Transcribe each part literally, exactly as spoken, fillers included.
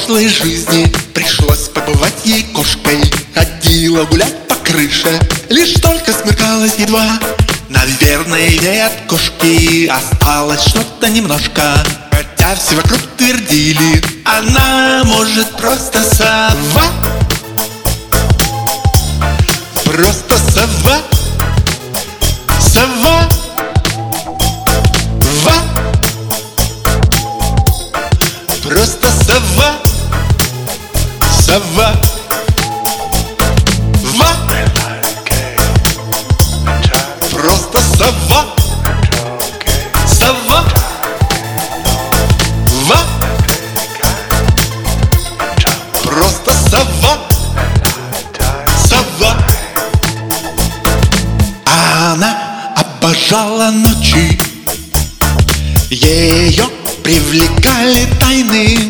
прошлой жизни пришлось побывать ей кошкой. Ходила гулять по крыше, лишь только смеркалось едва. Наверное, ей от кошки осталось что-то немножко, хотя все вокруг твердили, она может просто сова. Просто сова. Сова. Ва. Просто сова. Сова. Ва. Просто сова. Сова. Ва. Просто сова. Сова. Она обожала ночи, ее привлекали тайны.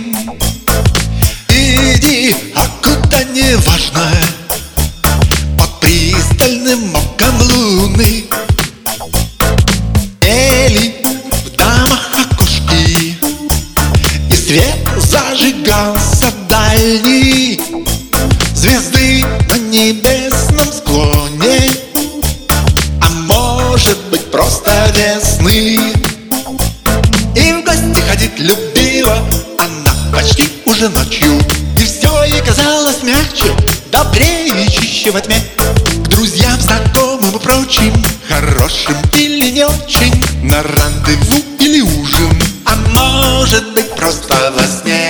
Иди, а куда не важно, под пристальным оком луны. Пели в домах окошки, и свет зажигался дальний. Звезды на небесном склоне, а может быть просто весны. И в гости ходить любила она почти уже ночью, и все ей казалось мягче, добрее и чище во тьме. К друзьям, знакомым и прочим, хорошим или не очень, на рандеву или ужин, а может быть просто во сне.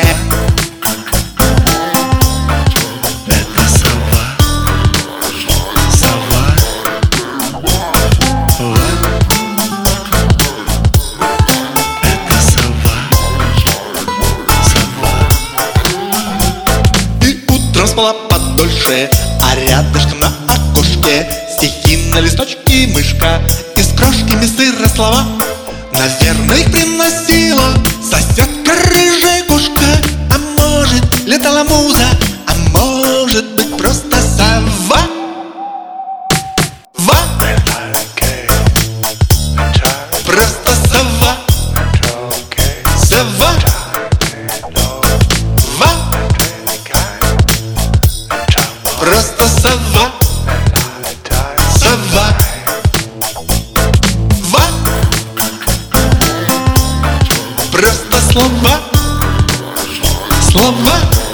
Это сова. Сова. Ва. Это сова. Сова. И утром спала подольше, а рядышком на окошке стихи на листочке мышка, из крошками сыра слова. Наверное, их приносила соседка рыжая кошка, а может, летала муза, а может быть просто сова. Ва. Просто сова. Сова. Ва. Просто сова. Сова. Ва. Просто слова. Слова.